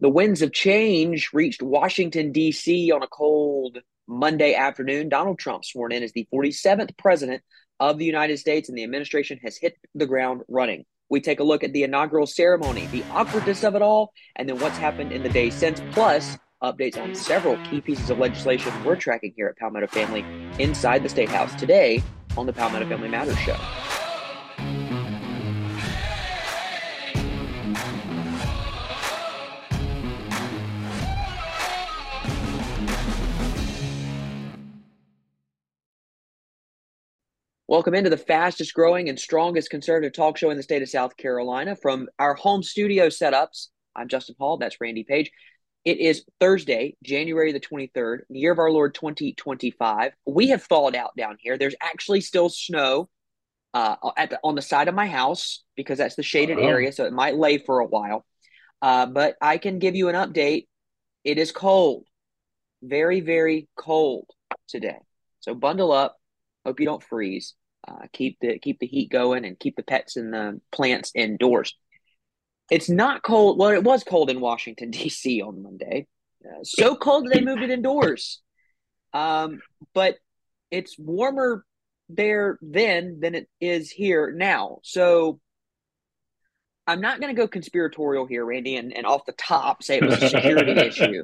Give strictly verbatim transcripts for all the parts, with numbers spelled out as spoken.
The winds of change reached Washington, D C on a cold Monday afternoon. Donald Trump sworn in as the forty-seventh president of the United States, and the administration has hit the ground running. We take a look at the inaugural ceremony, the awkwardness of it all, and then what's happened in the days since, plus updates on several key pieces of legislation we're tracking here at Palmetto Family inside the State House today on the Palmetto Family Matters Show. Welcome into the fastest growing and strongest conservative talk show in the state of South Carolina. From our home studio setups, I'm Justin Hall, that's Randy Page. It is Thursday, January the twenty-third, the year of our Lord twenty twenty-five. We have thawed out down here. There's actually still snow uh, at the, on the side of my house because that's the shaded Oh, area, so it might lay for a while. Uh, but I can give you an update. It is cold, very, very cold today. So bundle up. Hope you don't freeze. Uh, keep the keep the heat going and keep the pets and the plants indoors. It's not cold. Well, it was cold in Washington, D C on Monday. Uh, so cold that they moved it indoors. Um, but it's warmer there then than it is here now. So I'm not going to go conspiratorial here, Randy, and, and off the top say it was a security issue.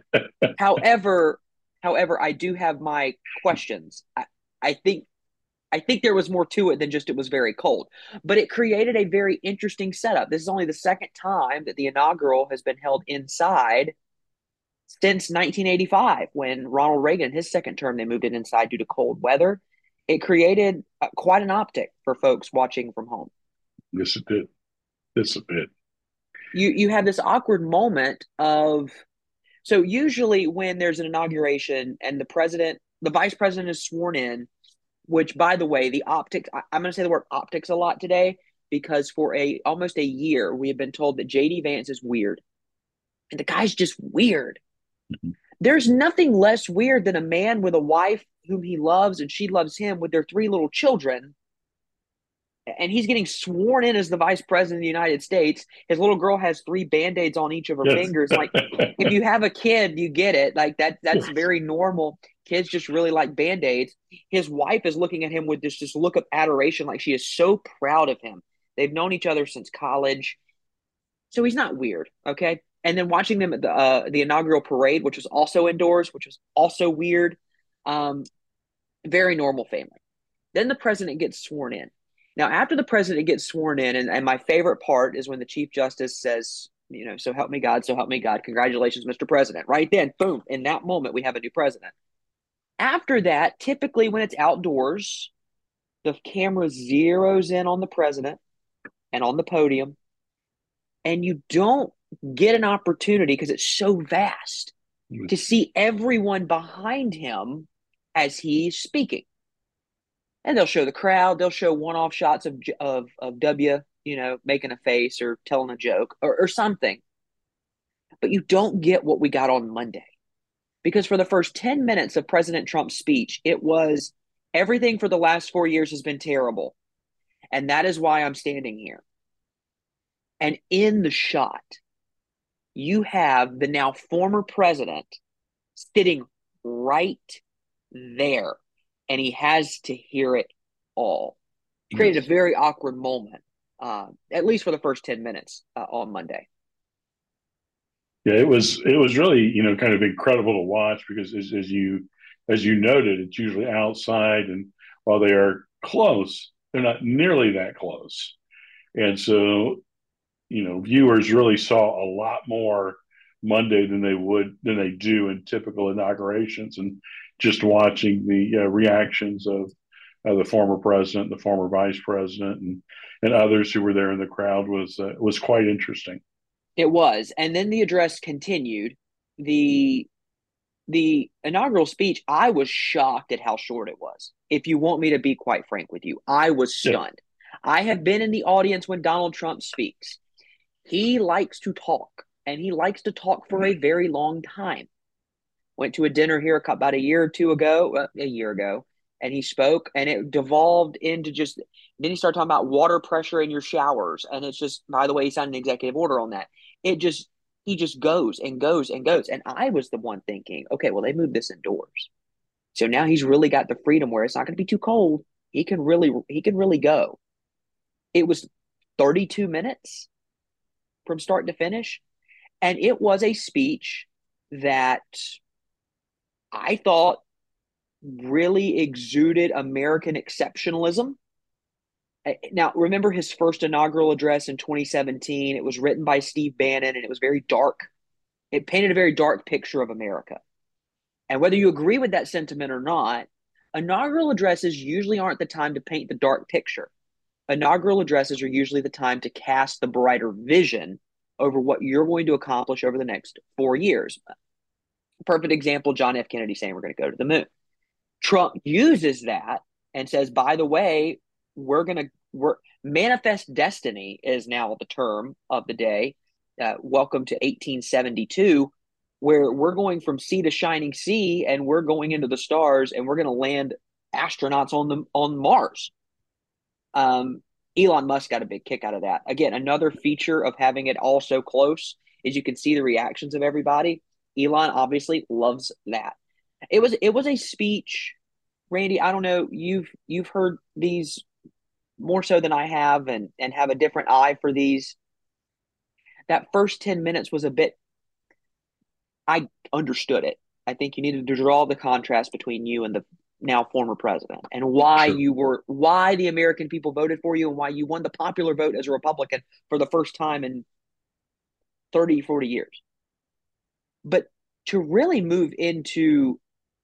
However, however, I do have my questions. I, I think I think there was more to it than just it was very cold, but it created a very interesting setup. This is only the second time that the inaugural has been held inside since nineteen eighty-five, when Ronald Reagan, his second term, they moved it inside due to cold weather. It created uh, quite an optic for folks watching from home. yes, it did. Yes, it did. You you have this awkward moment of so usually when there's an inauguration and the president, the vice president is sworn in, which by the way, the optics, I, I'm going to say the word optics a lot today because for a almost a year, we have been told that J D Vance is weird. And the guy's just weird. Mhm. There's nothing less weird than a man with a wife whom he loves and she loves him with their three little children. And he's getting sworn in as the vice president of the United States. His little girl has three band-aids on each of her Yes. fingers. Like, if you have a kid, you get it. Like that, that's very normal. Kids just really like band-aids. His wife is looking at him with this just look of adoration, like she is so proud of him. They've known each other since college. So he's not weird, okay? And then watching them at the uh, the inaugural parade, which was also indoors, which was also weird. Um, very normal family. Then the president gets sworn in. Now, after the president gets sworn in, and, and my favorite part is when the Chief Justice says, you know, so help me God, so help me God. Congratulations, Mister President. Right then, boom, in that moment, we have a new president. After that, typically when it's outdoors, the camera zeroes in on the president and on the podium, and you don't get an opportunity because it's so vast to see everyone behind him as he's speaking. And they'll show the crowd. They'll show one-off shots of of of W, you know, making a face or telling a joke or, or something. But you don't get what we got on Monday because for the first ten minutes of President Trump's speech, it was everything for the last four years has been terrible, and that is why I'm standing here. And in the shot, you have the now former president sitting right there, and he has to hear it all. Created a Yes. very awkward moment, uh, at least for the first ten minutes uh, on Monday. Yeah, it was it was really, you know, kind of incredible to watch because as, as you as you noted, it's usually outside, and while they are close, they're not nearly that close. And so, you know, viewers really saw a lot more Monday than they would than they do in typical inaugurations, and just watching the uh, reactions of uh, the former president, the former vice president, and and others who were there in the crowd was uh, was quite interesting. It was, and then the address continued. the The inaugural speech, I was shocked at how short it was. If you want me to be quite frank with you, I was Yeah. stunned. I have been in the audience when Donald Trump speaks. He likes to talk, and he likes to talk for a very long time. Went to a dinner here about a year or two ago, uh, a year ago, and he spoke, and it devolved into just. Then he started talking about water pressure in your showers, and it's just. By the way, he signed an executive order on that. It just he just goes and goes and goes. And I was the one thinking, okay, well, they moved this indoors. So now he's really got the freedom where it's not going to be too cold. He can really, he can really go. It was thirty-two minutes from start to finish. And it was a speech that I thought really exuded American exceptionalism. Now, remember his first inaugural address in twenty seventeen? It was written by Steve Bannon and it was very dark. It painted a very dark picture of America. And whether you agree with that sentiment or not, inaugural addresses usually aren't the time to paint the dark picture. Inaugural addresses are usually the time to cast the brighter vision over what you're going to accomplish over the next four years. Perfect example, John F. Kennedy saying we're going to go to the moon. Trump uses that and says, by the way, we're going to we're manifest destiny is now the term of the day. Uh, welcome to eighteen seventy-two, where we're going from sea to shining sea, and we're going into the stars, and we're going to land astronauts on the on Mars. Um, Elon Musk got a big kick out of that. Again, another feature of having it all so close is you can see the reactions of everybody. Elon obviously loves that. It was it was a speech, Randy. I don't know, you've you've heard these more so than I have, and and have a different eye for these. That first ten minutes was a bit. I understood it. I think you needed to draw the contrast between you and the now former president, and why Sure. you were why the American people voted for you, and why you won the popular vote as a Republican for the first time in thirty, forty years. But to really move into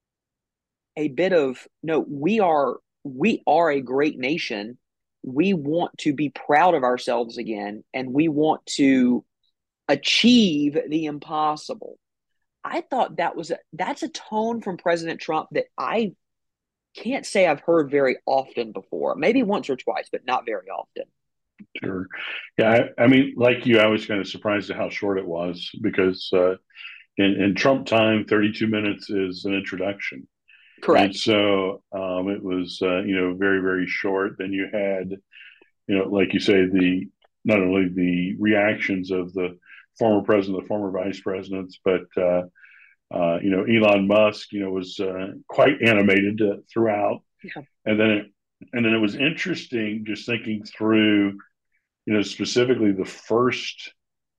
a bit of no, we are we are a great nation. We want to be proud of ourselves again, and we want to achieve the impossible. I thought that was a, that's a tone from President Trump that I can't say I've heard very often before. Maybe once or twice, but not very often. Sure. Yeah. I, I mean, like you, I was kind of surprised at how short it was because uh, in, in Trump time, thirty-two minutes is an introduction. And Correct. so um, it was, uh, you know, very, very short. Then you had, you know, like you say, the not only the reactions of the former president, the former vice presidents, but uh, uh, you know, Elon Musk, you know, was uh, quite animated uh, throughout. Yeah. And then, it, and then it was interesting just thinking through, you know, specifically the first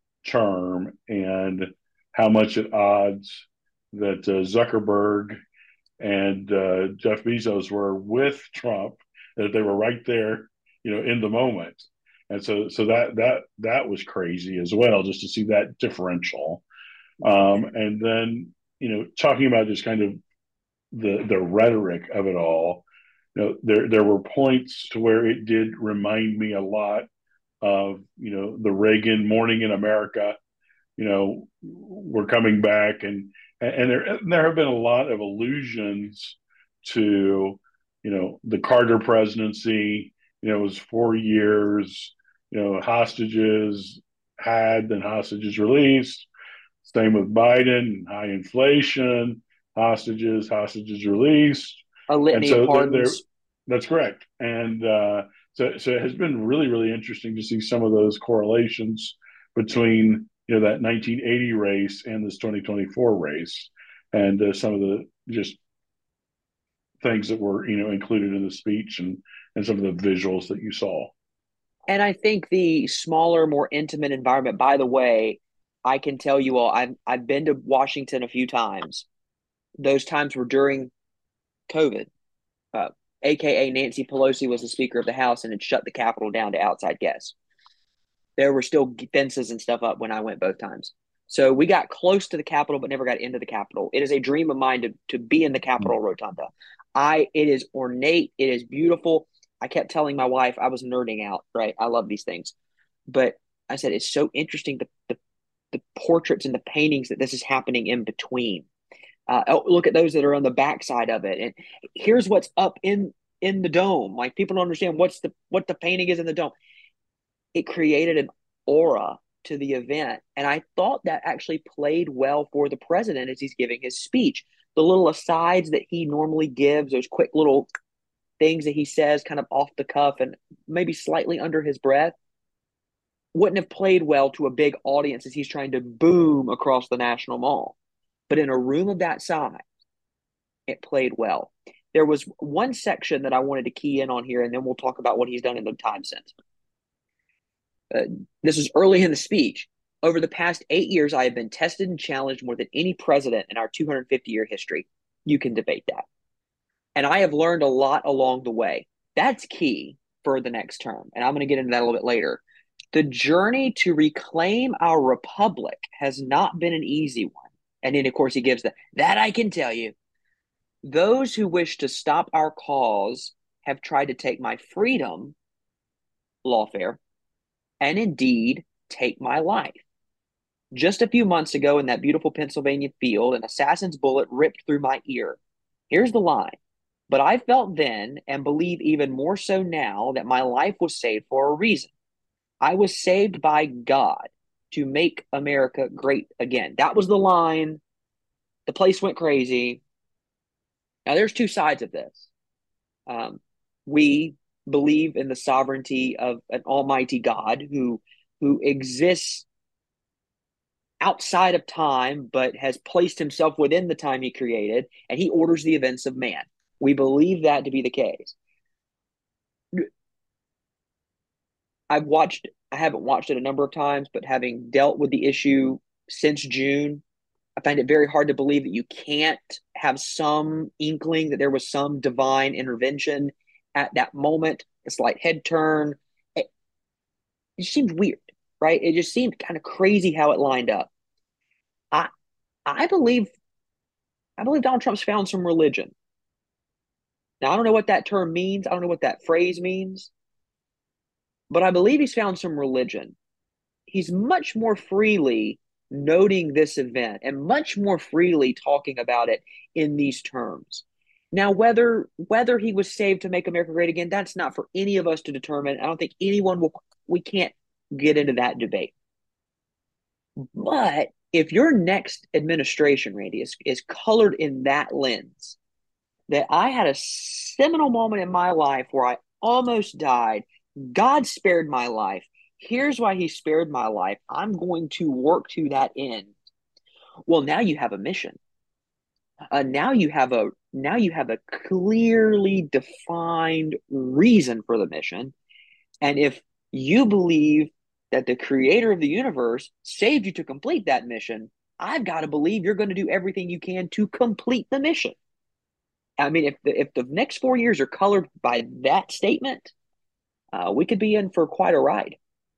term and how much at odds that uh, Zuckerberg and uh, Jeff Bezos were with Trump, that they were right there, you know, in the moment. And so, so that that that was crazy as well, just to see that differential. Um, and then, you know, talking about just kind of the the rhetoric of it all, you know, there there were points to where it did remind me a lot of, you know, the Reagan Morning in America. You know, we're coming back, and and there there have been a lot of allusions to, you know, the Carter presidency. You know, it was four years. You know, hostages had, then hostages released. Same with Biden, high inflation, hostages, hostages released, A and litany of so there, pardons. that's correct. And uh, so, so it has been really, really interesting to see some of those correlations between, you know, that nineteen eighty race and this twenty twenty-four race, and uh, some of the just things that were, you know, included in the speech, and and some of the visuals that you saw. And I think the smaller, more intimate environment, by the way, I can tell you all, I've, I've been to Washington a few times. Those times were during COVID, uh, A K A Nancy Pelosi was the Speaker of the House and had shut the Capitol down to outside guests. There were still fences and stuff up when I went both times. So we got close to the Capitol, but never got into the Capitol. It is a dream of mine to, to be in the Capitol Rotunda. I it is ornate. It is beautiful. I kept telling my wife I was nerding out, right? I love these things. But I said it's so interesting the the, the portraits and the paintings that this is happening in between. Uh, oh, look at those that are on the backside of it. And here's what's up in in the dome. Like people don't understand what's the what the painting is in the dome. It created an aura to the event. And I thought that actually played well for the president as he's giving his speech. The little asides that he normally gives, those quick little things that he says kind of off the cuff and maybe slightly under his breath, wouldn't have played well to a big audience as he's trying to boom across the National Mall. But in a room of that size, it played well. There was one section that I wanted to key in on here, and then we'll talk about what he's done in the time since. Uh, this was early in the speech. Over the past eight years, I have been tested and challenged more than any president in our two hundred fifty year history. You can debate that. And I have learned a lot along the way. That's key for the next term. And I'm going to get into that a little bit later. The journey to reclaim our republic has not been an easy one. And then, of course, he gives the, that I can tell you. Those who wish to stop our cause have tried to take my freedom, lawfare, and indeed take my life. Just a few months ago in that beautiful Pennsylvania field, an assassin's bullet ripped through my ear. Here's the line. But I felt then, and believe even more so now, that my life was saved for a reason. I was saved by God to make America great again. That was the line. The place went crazy. Now, there's two sides of this. Um, we believe in the sovereignty of an almighty God who, who exists outside of time, but has placed himself within the time he created, and he orders the events of man. We believe that to be the case. I've watched, I haven't watched it a number of times, but having dealt with the issue since June, I find it very hard to believe that you can't have some inkling that there was some divine intervention at that moment, a slight head turn. It, it seemed weird, right? It just seemed kind of crazy how it lined up. I I believe I believe Donald Trump's found some religion. Now, I don't know what that term means. I don't know what that phrase means. But I believe he's found some religion. He's much more freely noting this event and much more freely talking about it in these terms. Now, whether whether he was saved to make America great again, that's not for any of us to determine. I don't think anyone will, we can't get into that debate. But if your next administration, Randy, is, is colored in that lens, that I had a seminal moment in my life where I almost died. God spared my life. Here's why he spared my life. I'm going to work to that end. Well, now you have a mission. Uh, now you have a now you have a clearly defined reason for the mission. And if you believe that the creator of the universe saved you to complete that mission, I've got to believe you're going to do everything you can to complete the mission. I mean, if the, if the next four years are colored by that statement, uh, we could be in for quite a ride.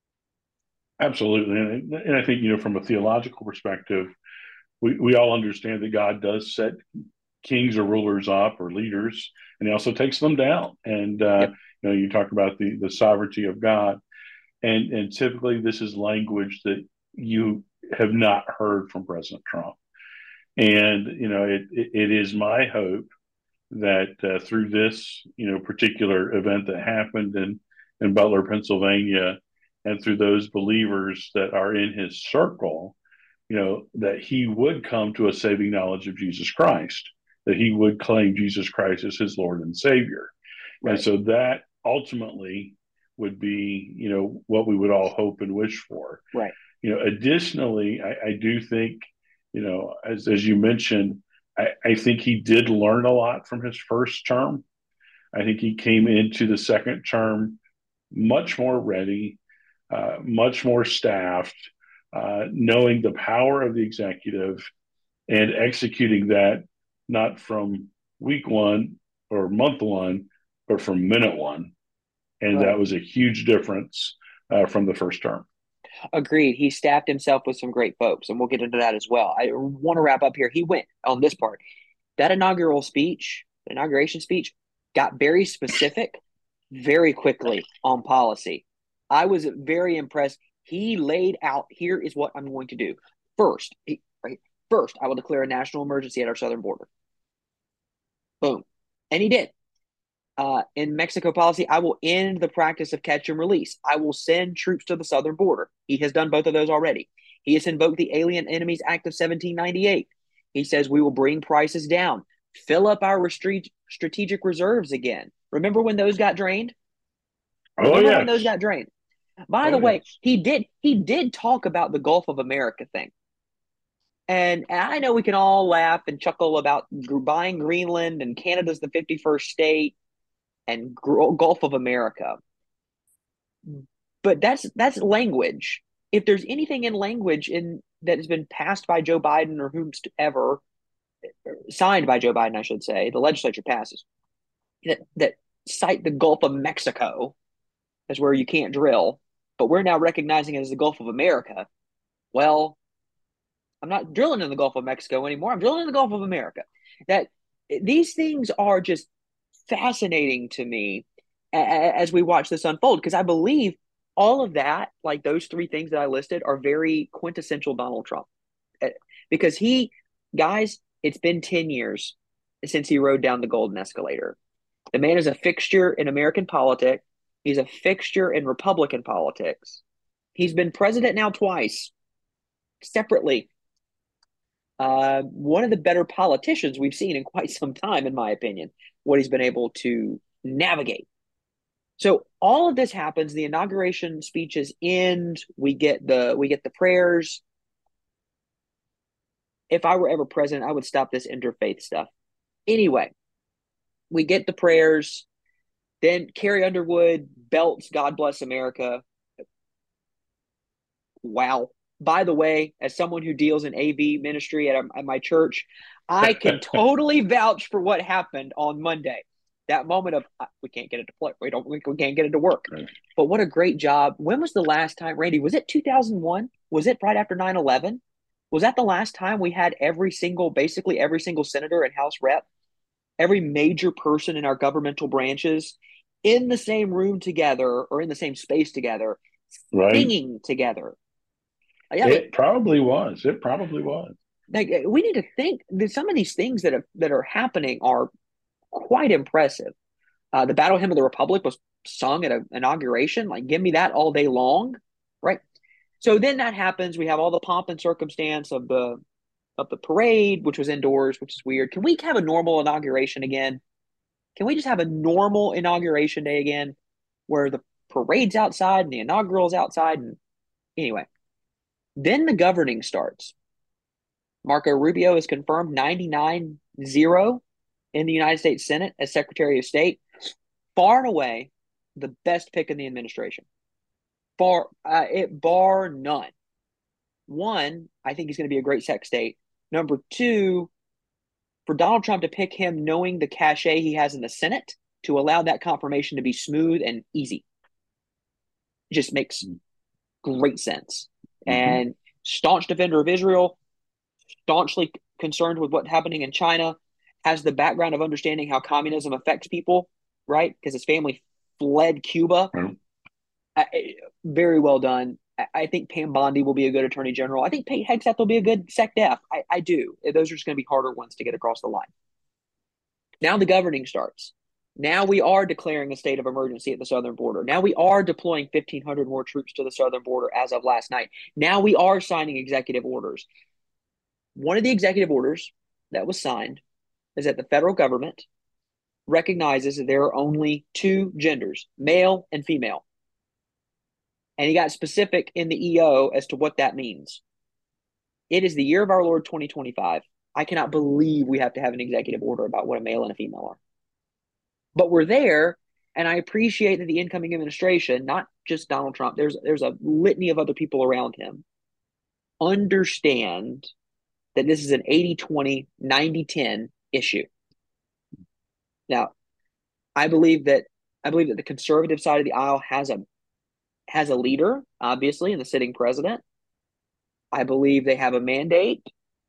Absolutely. And, and I think, you know, from a theological perspective, we, we all understand that God does set kings or rulers up or leaders, and he also takes them down. And, uh, Yep. you know, you talk about the, the sovereignty of God. And, and typically this is language that you have not heard from President Trump. And, you know, it, it, it is my hope that uh, through this, you know, particular event that happened in, in Butler, Pennsylvania, and through those believers that are in his circle, you know, that he would come to a saving knowledge of Jesus Christ, that he would claim Jesus Christ as his Lord and Savior. Right. And so that ultimately would be, you know, what we would all hope and wish for. Right. You know, additionally, I, I do think, you know, as, as you mentioned, I, I think he did learn a lot from his first term. I think he came into the second term much more ready, uh, much more staffed, uh, knowing the power of the executive and executing that not from week one or month one, but from minute one. And right. That was a huge difference uh, from the first term. Agreed. He staffed himself with some great folks, and we'll get into that as well. I want to wrap up here. He went on this part. That inaugural speech, the inauguration speech, got very specific very quickly on policy. I was very impressed. He laid out, here is what I'm going to do. First, he, right, first, I will declare a national emergency at our southern border. Boom. And he did. Uh, in Mexico policy, I will end the practice of catch and release. I will send troops to the southern border. He has done both of those already. He has invoked the Alien Enemies Act of seventeen ninety-eight. He says we will bring prices down, fill up our restri- strategic reserves again. Remember when those got drained? Remember oh, yes. when those got drained? By the Oh way, yes. he did he did talk about the Gulf of America thing. And, and I know we can all laugh and chuckle about buying Greenland and Canada's the fifty-first state and Gulf of America. But that's that's language. If there's anything in language in that has been passed by Joe Biden or whomsoever, signed by Joe Biden, I should say, the legislature passes that that cite the Gulf of Mexico as where you can't drill, but we're now recognizing it as the Gulf of America. Well, I'm not drilling in the Gulf of Mexico anymore. I'm drilling in the Gulf of America. That these things are just fascinating to me as we watch this unfold because I believe all of that, like those three things that I listed, are very quintessential Donald Trump. Because he, guys, it's been ten years since he rode down the golden escalator. The man is a fixture in American politics. He's a fixture in Republican politics. He's been president now twice, separately. Uh, one of the better politicians we've seen in quite some time, in my opinion, what he's been able to navigate. So all of this happens. The inauguration speeches end. We get the we get the prayers. If I were ever president, I would stop this interfaith stuff. Anyway, we get the prayers. Then Carrie Underwood belts "God Bless America." Wow. By the way, as someone who deals in A V ministry at, at my church, I can totally vouch for what happened on Monday. That moment of uh, we can't get it to play, we don't, we, we can't get it to work. Right. But what a great job! When was the last time, Randy? Was it two thousand one? Was it right after nine eleven? Was that the last time we had every single, basically every single senator and House rep, every major person in our governmental branches, in the same room together or in the same space together, right. singing together? Yeah, it probably was. It probably was. Like we need to think that some of these things that are that are happening are quite impressive. Uh, the Battle Hymn of the Republic was sung at an inauguration. Like, give me that all day long, right? So then that happens. We have all the pomp and circumstance of the of the parade, which was indoors, which is weird. Can we have a normal inauguration again? Can we just have a normal inauguration day again, where the parade's outside and the inaugural's outside? And anyway, then the governing starts. Marco Rubio is confirmed ninety-nine zero in the United States Senate as Secretary of State. Far and away, the best pick in the administration. Far, uh, it bar none. One, I think he's going to be a great sec state. Number two, for Donald Trump to pick him knowing the cachet he has in the Senate to allow that confirmation to be smooth and easy. It just makes great sense. Mm-hmm. And staunch defender of Israel, staunchly concerned with what's happening in China, has the background of understanding how communism affects people, right? Because his family fled Cuba. Mm-hmm. I, very well done. I, I think Pam Bondi will be a good attorney general. I think Pete Hegseth will be a good SecDef. I, I do. Those are just going to be harder ones to get across the line. Now the governing starts. Now we are declaring a state of emergency at the southern border. Now we are deploying fifteen hundred more troops to the southern border as of last night. Now we are signing executive orders. One of the executive orders that was signed is that the federal government recognizes that there are only two genders, male and female. And he got specific in the E O as to what that means. It is the year of our Lord twenty twenty-five. I cannot believe we have to have an executive order about what a male and a female are. But we're there, and I appreciate that the incoming administration, not just Donald Trump, there's there's a litany of other people around him, understand that this is an eighty twenty, ninety ten issue. Now, I believe that I believe that the conservative side of the aisle has a has a leader, obviously, in the sitting president. I believe they have a mandate.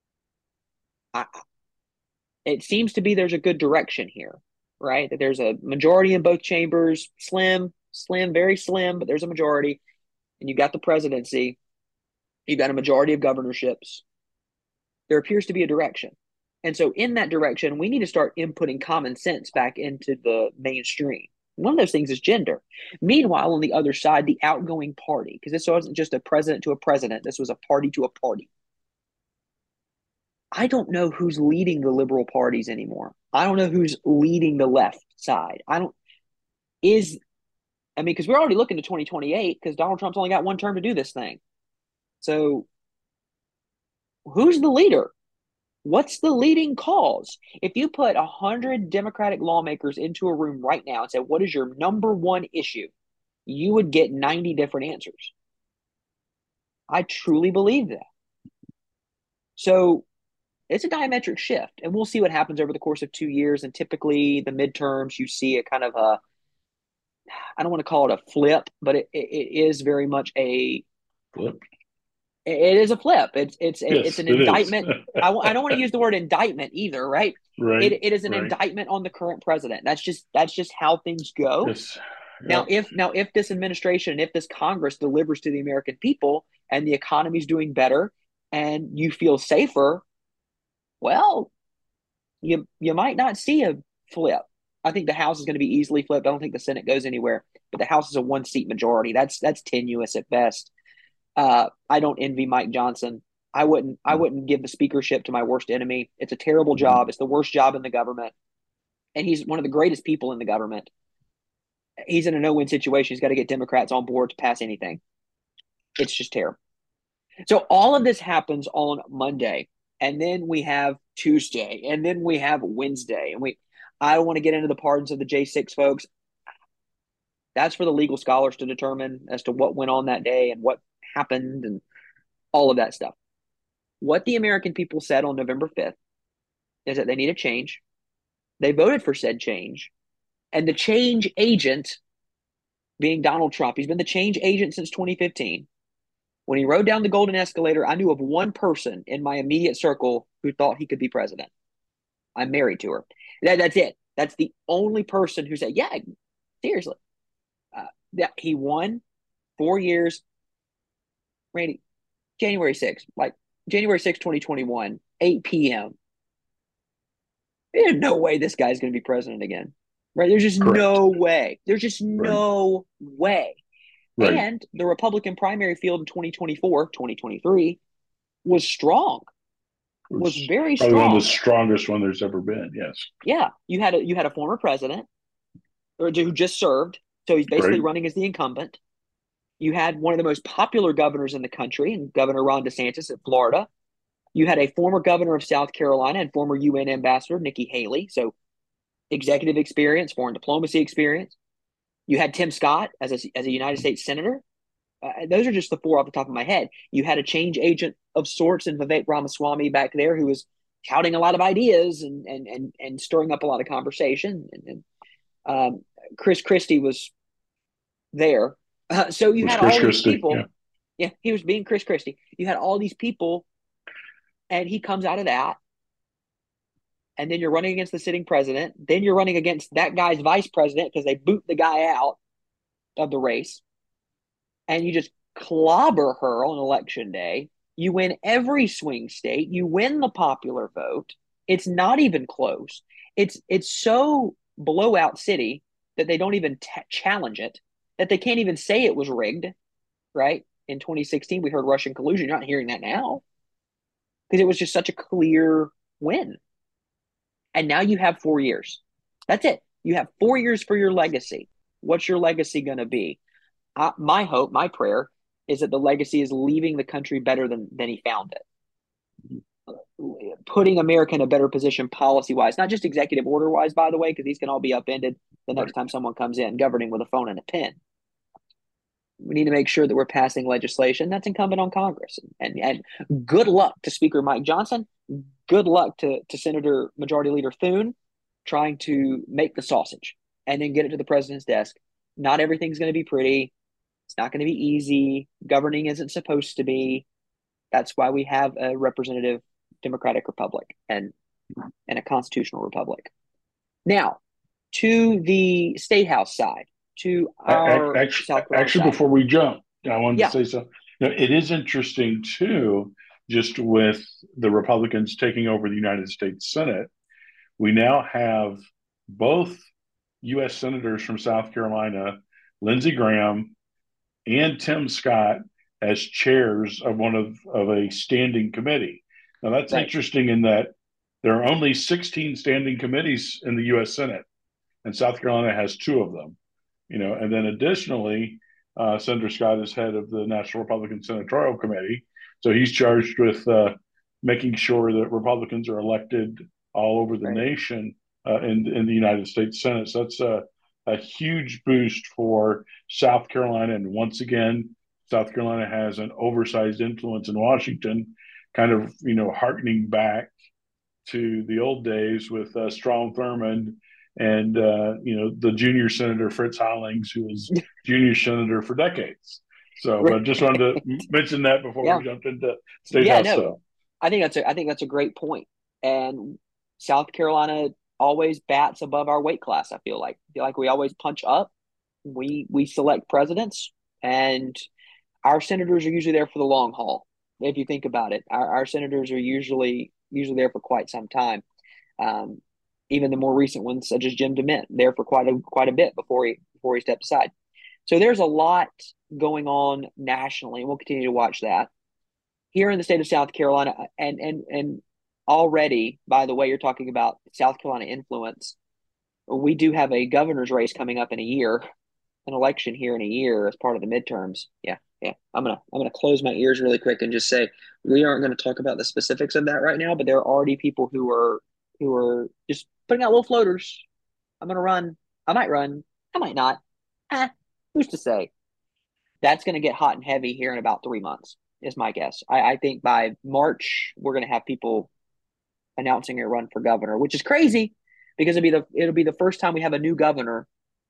I, it seems to be there's a good direction here, right? That there's a majority in both chambers, slim, slim, very slim, but there's a majority. And you've got the presidency. You've got a majority of governorships. There appears to be a direction. And so in that direction, we need to start inputting common sense back into the mainstream. One of those things is gender. Meanwhile, on the other side, the outgoing party, because this wasn't just a president to a president, this was a party to a party. I don't know who's leading the liberal parties anymore. I don't know who's leading the left side. I don't, is, I mean, because we're already looking to twenty twenty-eight because Donald Trump's only got one term to do this thing. So who's the leader? What's the leading cause? If you put a hundred Democratic lawmakers into a room right now and said, "What is your number one issue?" you would get ninety different answers. I truly believe that. So it's a diametric shift, and we'll see what happens over the course of two years. And typically, the midterms, you see a kind of a, I don't want to call it a flip, but it, it, it is very much a Flip. It is a flip. It's it's Yes, it's an it is. indictment. I, I don't want to use the word indictment either, right? Right, It it is an right. indictment on the current president. That's just that's just how things go. Yes. Now, Yep. if now if this administration, if this Congress delivers to the American people and the economy's doing better and you feel safer, well, you you might not see a flip. I think the House is going to be easily flipped. I don't think the Senate goes anywhere, but the House is a one seat majority. That's that's tenuous at best. Uh, I don't envy Mike Johnson. I wouldn't. I wouldn't give the speakership to my worst enemy. It's a terrible Mm-hmm. job. It's the worst job in the government, and he's one of the greatest people in the government. He's in a no-win situation. He's got to get Democrats on board to pass anything. It's just terrible. So all of this happens on Monday, and then we have Tuesday, and then we have Wednesday, and we. I don't want to get into the pardons of the J six folks. That's for the legal scholars to determine as to what went on that day and what happened and all of that stuff. What the American people said on November fifth is that they need a change. They voted for said change. And the change agent, being Donald Trump, he's been the change agent since twenty fifteen. When he rode down the golden escalator, I knew of one person in my immediate circle who thought he could be president. I'm married to her. That, that's it. That's the only person who said, yeah, seriously. Uh, that he won four years. Randy, January sixth, like January sixth, twenty twenty-one, eight p.m. There's no way this guy's going to be president again, right? There's just Correct. no way. There's just Right. no way. Right. And the Republican primary field in twenty twenty-four, twenty twenty-three was strong, It was was very probably strong. one of the strongest one there's ever been. Yes. Yeah, you had a you had a former president, or who just served, so he's basically Right. running as the incumbent. You had one of the most popular governors in the country, and Governor Ron DeSantis of Florida. You had a former governor of South Carolina and former U N ambassador, Nikki Haley. So executive experience, foreign diplomacy experience. You had Tim Scott as a, as a United States senator. Uh, those are just the four off the top of my head. You had a change agent of sorts in Vivek Ramaswamy back there who was touting a lot of ideas and and and, and stirring up a lot of conversation. And, and um, Chris Christie was there. Uh, so you had Chris all these Christie, people. yeah. Yeah, he was being Chris Christie. You had all these people, and he comes out of that. And then you're running against the sitting president. Then you're running against that guy's vice president because they boot the guy out of the race. And you just clobber her on election day. You win every swing state. You win the popular vote. It's not even close. It's it's so blowout city that they don't even t- challenge it, that they can't even say it was rigged, right? In twenty sixteen, we heard Russian collusion. You're not hearing that now because it was just such a clear win. And now you have four years. That's it. You have four years for your legacy. What's your legacy going to be? Uh, my hope, my prayer is that the legacy is leaving the country better than, than he found it. Putting America in a better position policy-wise, not just executive order-wise, by the way, because these can all be upended the next Right. time someone comes in governing with a phone and a pen. We need to make sure that we're passing legislation that's incumbent on Congress. And, and good luck to Speaker Mike Johnson. Good luck to, to Senator Majority Leader Thune trying to make the sausage and then get it to the president's desk. Not everything's going to be pretty. It's not going to be easy. Governing isn't supposed to be. That's why we have a representative democratic republic and, and a constitutional republic. Now, to the state house side, to our actually, South Carolina actually side. before we jump, I wanted Yeah. to say something. You know, it is interesting too, just with the Republicans taking over the United States Senate. We now have both U S senators from South Carolina, Lindsey Graham and Tim Scott, as chairs of one of, of a standing committee. Now that's Right. interesting in that there are only sixteen standing committees in the U S Senate, and South Carolina has two of them. You know, and then additionally, uh, Senator Scott is head of the National Republican Senatorial Committee, so he's charged with uh, making sure that Republicans are elected all over the Right. nation uh, in in the United States Senate. So that's a a huge boost for South Carolina, and once again, South Carolina has an oversized influence in Washington, kind of you know harkening back to the old days with uh, Strom Thurmond and uh, you know the junior senator Fritz Hollings, who was junior senator for decades. So, but just wanted to mention that before Yeah. we jumped into state Yeah, house no. stuff. I think that's a I think that's a great point. And South Carolina always bats above our weight class, I feel like. I feel like we always punch up. We we select presidents, and our senators are usually there for the long haul. If you think about it, our, our senators are usually usually there for quite some time. Um, Even the more recent ones, such as Jim DeMint, there for quite a quite a bit before he before he stepped aside. So there's a lot going on nationally, and we'll continue to watch that here in the state of South Carolina. And and and already, by the way, you're talking about South Carolina influence. We do have a governor's race coming up in a year, an election here in a year as part of the midterms. Yeah, yeah. I'm gonna I'm gonna close my ears really quick and just say we aren't going to talk about the specifics of that right now, but there are already people who are who are just putting out little floaters. I'm gonna run. I might run. I might not. Eh, who's to say? That's going to get hot and heavy here in about three months, is my guess. I, I think by March we're going to have people announcing a run for governor, which is crazy because it'll be the it'll be the first time we have a new governor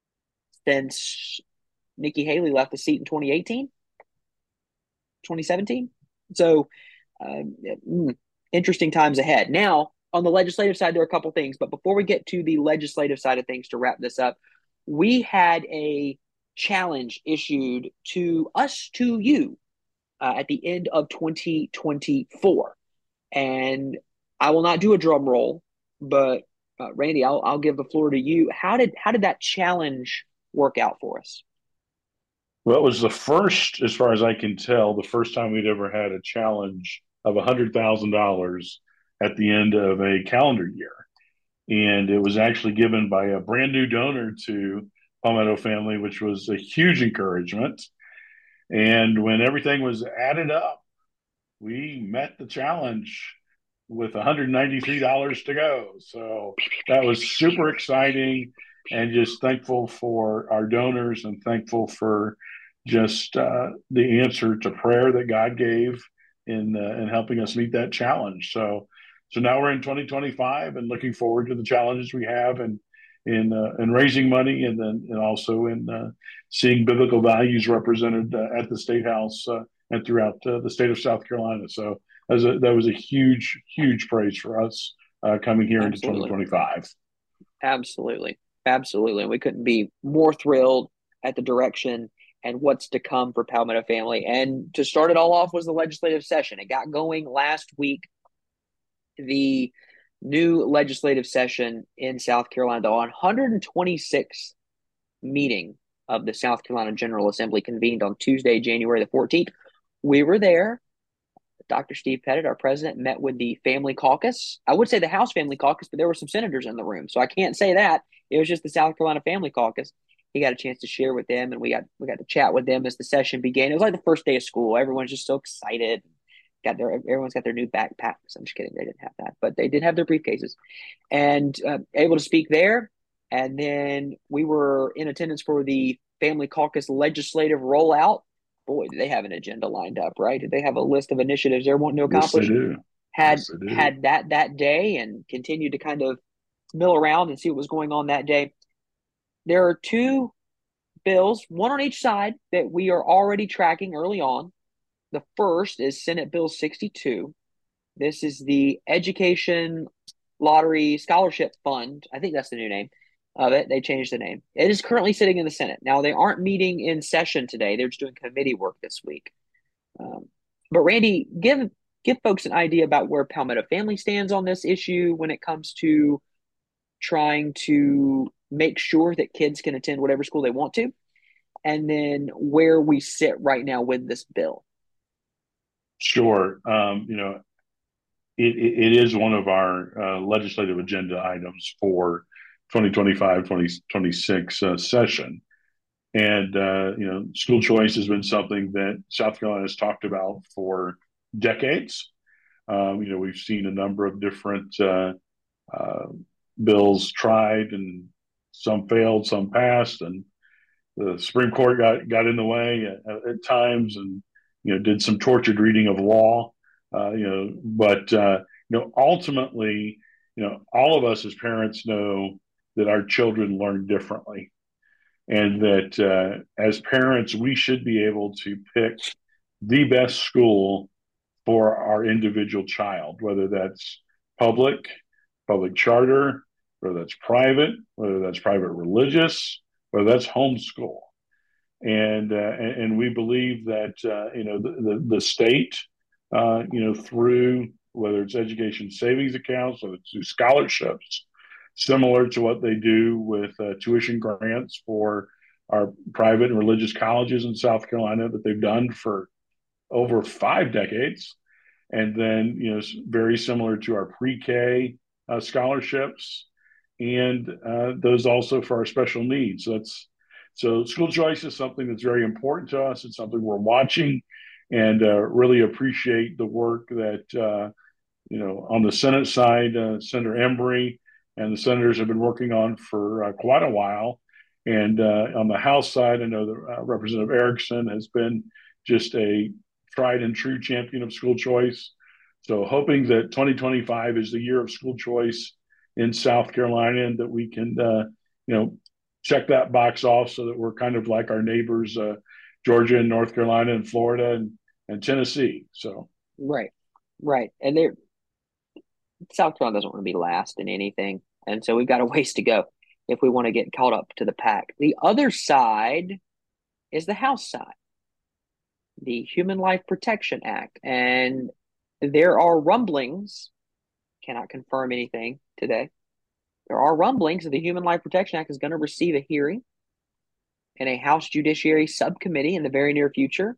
since Nikki Haley left the seat in twenty eighteen, twenty seventeen. So, uh, mm, interesting times ahead. Now, on the legislative side, there are a couple things, but before we get to the legislative side of things, to wrap this up, we had a challenge issued to us, to you, uh, at the end of twenty twenty-four. And I will not do a drum roll, but uh, Randy, I'll, I'll give the floor to you. How did how did that challenge work out for us? Well, it was the first, as far as I can tell, the first time we'd ever had a challenge of one hundred thousand dollars at the end of a calendar year. And it was actually given by a brand new donor to Palmetto Family, which was a huge encouragement. And when everything was added up, we met the challenge with one hundred ninety-three dollars to go. So that was super exciting, and just thankful for our donors and thankful for just uh, the answer to prayer that God gave in uh, in helping us meet that challenge. So so now we're in twenty twenty-five and looking forward to the challenges we have and in uh, in raising money, and then and also in uh, seeing biblical values represented uh, at the state house uh, and throughout uh, the state of South Carolina. So that was a, that was a huge huge praise for us uh, coming here into Absolutely. twenty twenty-five. Absolutely. Absolutely. And we couldn't be more thrilled at the direction and what's to come for Palmetto Family. And to start it all off was the legislative session. It got going last week. The new legislative session in South Carolina, the one hundred twenty-sixth meeting of the South Carolina General Assembly, convened on Tuesday, January the fourteenth. We were there. Doctor Steve Pettit, our president, met with the family caucus. I would say the House Family Caucus, but there were some senators in the room, so I can't say that. It was just the South Carolina Family Caucus. He got a chance to share with them, and we got we got to chat with them as the session began. It was like the first day of school. Everyone's just so excited. Got their everyone's got their new backpacks. I'm just kidding, they didn't have that, but they did have their briefcases, and uh, able to speak there. And then we were in attendance for the Family Caucus legislative rollout. Boy, do they have an agenda lined up, right? Did they have a list of initiatives they're wanting to Yes, they accomplish? do. Had Yes, they do. had that that day and continued to kind of mill around and see what was going on that day. There are two bills, one on each side, that we are already tracking early on. The first is Senate Bill sixty-two. This is the Education Lottery Scholarship Fund. I think that's the new name of it. They changed the name. It is currently sitting in the Senate. Now, they aren't meeting in session today. They're just doing committee work this week. Um, but Randy, give give folks an idea about where Palmetto Family stands on this issue when it comes to trying to make sure that kids can attend whatever school they want to, and then where we sit right now with this bill. Sure. Um, you know, it, it, it is one of our uh, legislative agenda items for twenty twenty-five twenty twenty-six uh, session. And, uh, you know, school choice has been something that South Carolina has talked about for decades. Um, you know, we've seen a number of different uh, uh, bills tried, and some failed, some passed, and the Supreme Court got got in the way at, at times, and you know did some tortured reading of law. Uh, you know, but uh, you know ultimately, you know, all of us as parents know that our children learn differently, and that uh, as parents we should be able to pick the best school for our individual child, whether that's public, public charter, whether that's private, whether that's private religious, whether that's homeschool. And, uh, and, and we believe that, uh, you know, the, the, the state, uh, you know, through whether it's education savings accounts or through scholarships, similar to what they do with uh, tuition grants for our private and religious colleges in South Carolina that they've done for over five decades. And then, you know, very similar to our pre-K uh, scholarships, and uh, those also for our special needs. So that's so school choice is something that's very important to us. It's something we're watching, and uh, really appreciate the work that uh, you know on the Senate side, uh, Senator Embry and the senators have been working on for uh, quite a while. And uh, on the House side, I know that uh, Representative Erickson has been just a tried and true champion of school choice. So hoping that twenty twenty-five is the year of school choice in South Carolina, and that we can, uh, you know, check that box off so that we're kind of like our neighbors, uh, Georgia and North Carolina and Florida and, and Tennessee. So Right, right. And they're South Carolina doesn't want to be last in anything. And so we've got a ways to go if we want to get caught up to the pack. The other side is the House side, the Human Life Protection Act. And there are rumblings, cannot confirm anything today. There are rumblings that the Human Life Protection Act is going to receive a hearing in a House Judiciary Subcommittee in the very near future.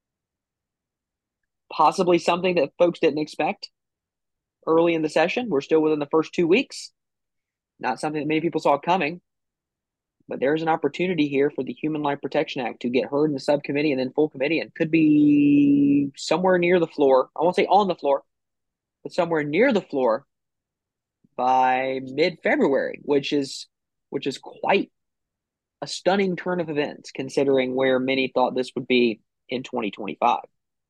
Possibly something that folks didn't expect early in the session. We're still within the first two weeks. Not something that many people saw coming. But there's an opportunity here for the Human Life Protection Act to get heard in the subcommittee and then full committee, and could be somewhere near the floor. I won't say on the floor, but somewhere near the floor by mid-February, which is which is quite a stunning turn of events considering where many thought this would be in twenty twenty-five.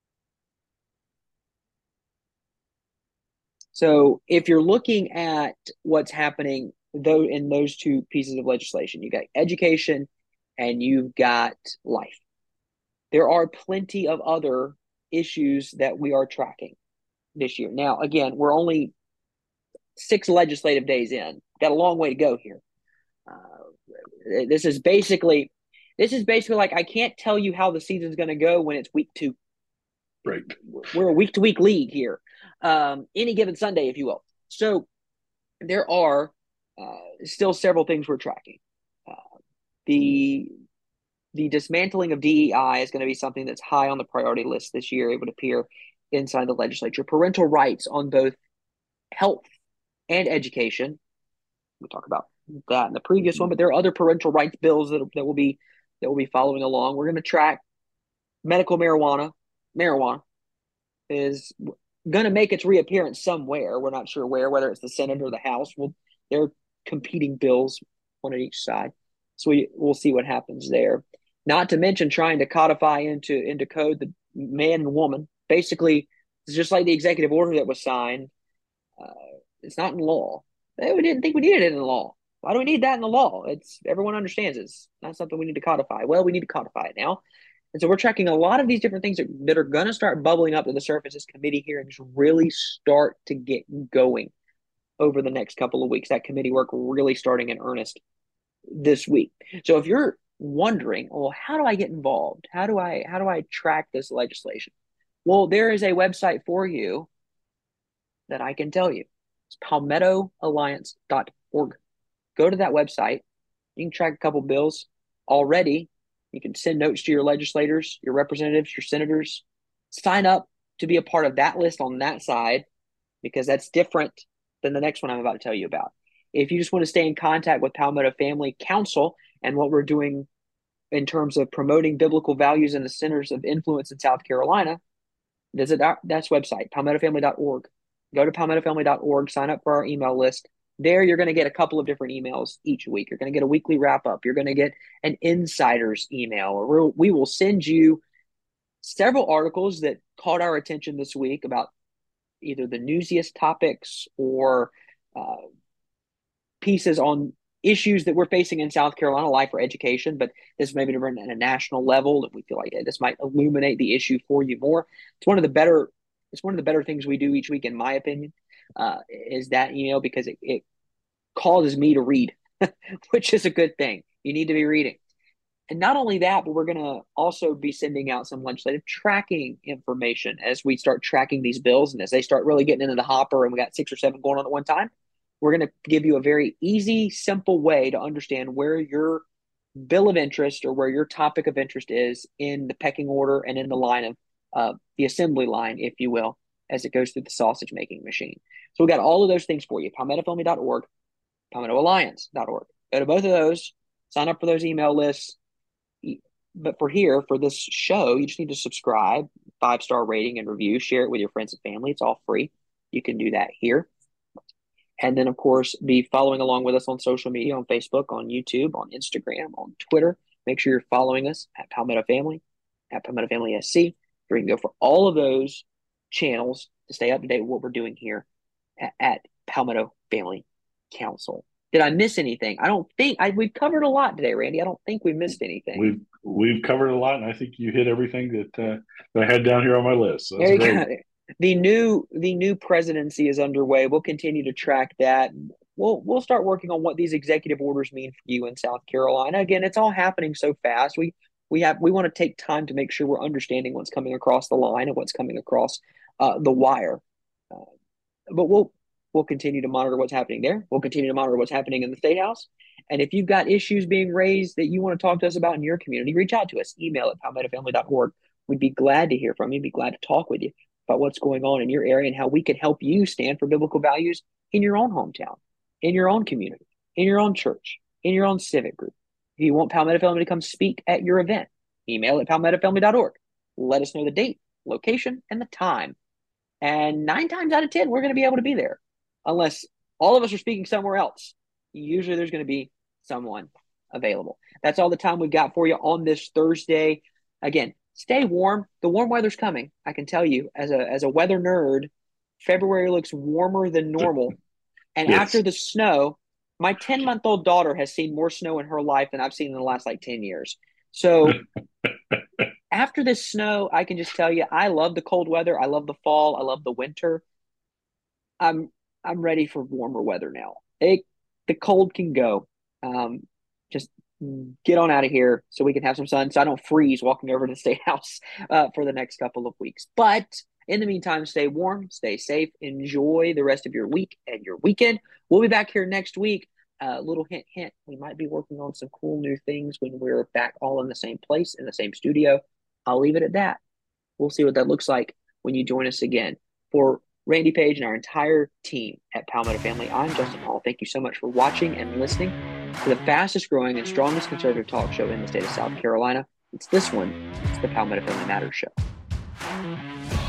So if you're looking at what's happening though in those two pieces of legislation, you got education and you've got life. There are plenty of other issues that we are tracking this year. Now, again, we're only six legislative days in. Got a long way to go here. Uh, this is basically, this is basically like I can't tell you how the season's going to go when it's week two. Right. We're a week to week league here. Um, any given Sunday, if you will. So there are uh, still several things we're tracking. Uh, the the dismantling of D E I is going to be something that's high on the priority list this year. It would appear inside the legislature. Parental rights on both health and education. We'll talk about that in the previous one, but there are other parental rights bills that, that will be that will be following along. We're going to track medical marijuana. Marijuana is going to make its reappearance somewhere. We're not sure where, whether it's the Senate or the House. Well, they're competing bills, one on each side. So we, we'll see what happens there. Not to mention trying to codify into, into code the man and woman. Basically, it's just like the executive order that was signed. Uh, it's not in law. We didn't think we needed it in law. Why do we need that in the law? It's everyone understands it's not something we need to codify. Well, we need to codify it now. And so we're tracking a lot of these different things that, that are going to start bubbling up to the surface as committee hearings really start to get going over the next couple of weeks. That committee work really starting in earnest this week. So if you're wondering, well, how do I get involved? How do I how do I track this legislation? Well, there is a website for you that I can tell you. It's palmetto alliance dot org. Go to that website. You can track a couple bills already. You can send notes to your legislators, your representatives, your senators. Sign up to be a part of that list on that side, because that's different than the next one I'm about to tell you about. If you just want to stay in contact with Palmetto Family Council and what we're doing in terms of promoting biblical values in the centers of influence in South Carolina, visit that, that's website, palmetto family dot org. Go to palmetto family dot org, sign up for our email list. There, you're going to get a couple of different emails each week. You're going to get a weekly wrap up. You're going to get an insider's email, or we'll, we will send you several articles that caught our attention this week about either the newsiest topics or uh, pieces on issues that we're facing in South Carolina, life or education, but this maybe run at a national level that we feel like this might illuminate the issue for you more. It's one of the better, it's one of the better things we do each week, in my opinion, uh, is that email, because it, it causes me to read, which is a good thing. You need to be reading. And not only that, but we're going to also be sending out some legislative tracking information as we start tracking these bills. And as they start really getting into the hopper and we got six or seven going on at one time, we're going to give you a very easy, simple way to understand where your bill of interest or where your topic of interest is in the pecking order and in the line of uh, the assembly line, if you will, as it goes through the sausage making machine. So we got all of those things for you. palmetto family dot org, palmetto alliance dot org. Go to both of those, sign up for those email lists. But for here, for this show, you just need to subscribe, five-star rating and review, share it with your friends and family. It's all free. You can do that here. And then, of course, be following along with us on social media, on Facebook, on YouTube, on Instagram, on Twitter. Make sure you're following us at Palmetto Family, at Palmetto Family S C. Where you can go for all of those channels to stay up to date with what we're doing here at, at Palmetto Family Council. Did I miss anything? I don't think I, we've covered a lot today, Randy. I don't think we missed anything. We've we've covered a lot, and I think you hit everything that, uh, that I had down here on my list. So that's great. Go. The new the new presidency is underway. We'll continue to track that. We'll we'll start working on what these executive orders mean for you in South Carolina. Again, it's all happening so fast. We we have we want to take time to make sure we're understanding what's coming across the line and what's coming across uh, the wire. Uh, but we'll we'll continue to monitor what's happening there. We'll continue to monitor what's happening in the State House. And if you've got issues being raised that you want to talk to us about in your community, reach out to us. Email at palmetto family dot org. We'd be glad to hear from you. Be glad to talk with you about what's going on in your area and how we can help you stand for biblical values in your own hometown, in your own community, in your own church, in your own civic group. If you want Palmetto Family to come speak at your event, email at palmetto family dot org. Let us know the date, location, and the time. And nine times out of ten, we're going to be able to be there. Unless all of us are speaking somewhere else. Usually there's going to be someone available. That's all the time we've got for you on this Thursday. Again, stay warm. The warm weather's coming. I can tell you, as a as a weather nerd, February looks warmer than normal. And yes. After the snow, my ten-month-old daughter has seen more snow in her life than I've seen in the last like ten years. So after this snow, I can just tell you, I love the cold weather. I love the fall. I love the winter. I'm I'm ready for warmer weather now. It, the cold can go. Um, just get on out of here so we can have some sun, so I don't freeze walking over to the State House uh, for the next couple of weeks. But in the meantime, stay warm, stay safe, enjoy the rest of your week and your weekend. We'll be back here next week. A uh, little hint, hint, we might be working on some cool new things when we're back all in the same place, in the same studio. I'll leave it at that. We'll see what that looks like when you join us again. For Randy Page and our entire team at Palmetto Family, I'm Justin Hall. Thank you so much for watching and listening to the fastest growing and strongest conservative talk show in the state of South Carolina. It's this one. It's the Palmetto Family Matters Show.